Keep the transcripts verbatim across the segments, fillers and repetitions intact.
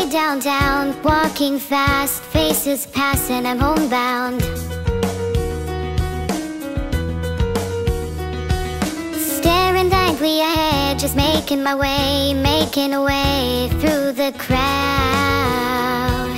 way downtown, walking fast, faces pass and I'm homebound. Staring blankly ahead, just making my way, making a way through the crowd.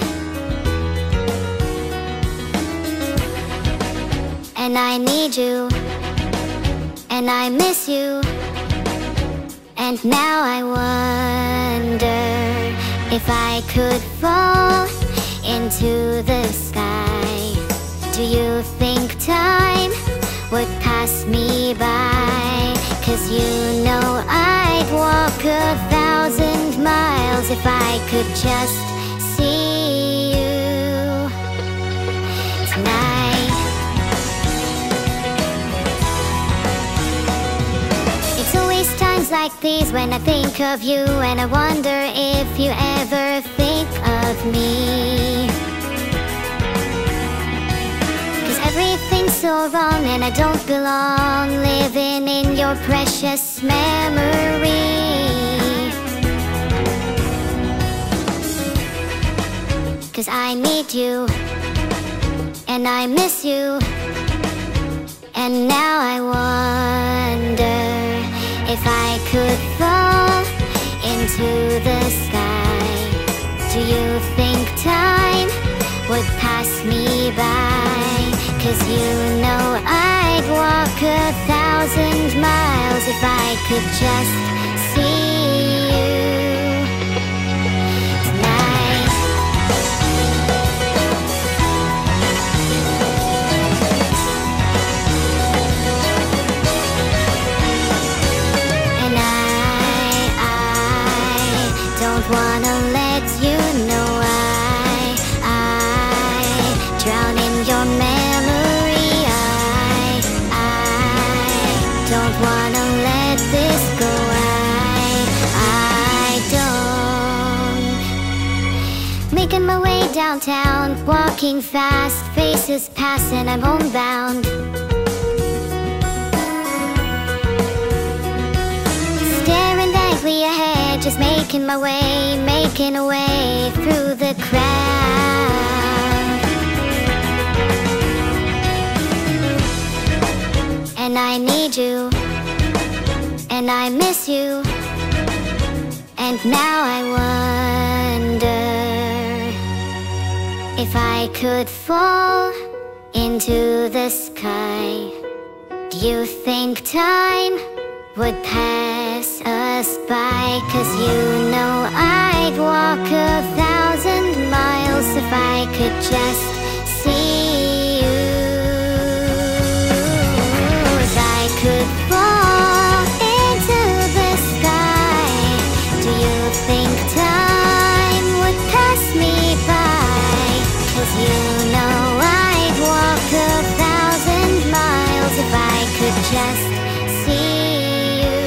And I need you, and I miss you. And now I wonder if I could fall into the sky. Do you think time would pass me by? 'Cause you know I'd walk a thousand miles if I could just see you tonight. It's always times like these when I think of you, and I wonder if you ever think of me. 'Cause everything's so wrong and I don't belong, living in your precious memory. 'Cause I need you, and I miss you. And now I wonder if I could fall into the sky. Do you think time would pass me by? 'Cause you know I'd walk a thousand miles if I could just see you tonight. And I, I don't wanna let you know I, I drown in your memory. I, I don't wanna let this go. I, I don't. Making my way downtown, walking fast, faces pass and I'm homebound. Staring blankly ahead, just making my way, making a way through the crowd. And I need you, and I miss you. And now I wonder if I could fall into the sky. Do you think time would pass us by? 'Cause you know I'd walk a thousand miles if I could just see you. If I could fall into the sky, do you think time would pass me by? 'Cause you know I'd walk a thousand miles if I could just see you.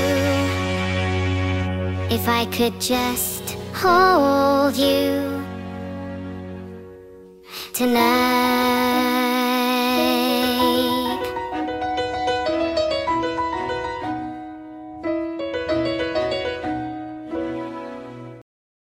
If I could just hold you tonight.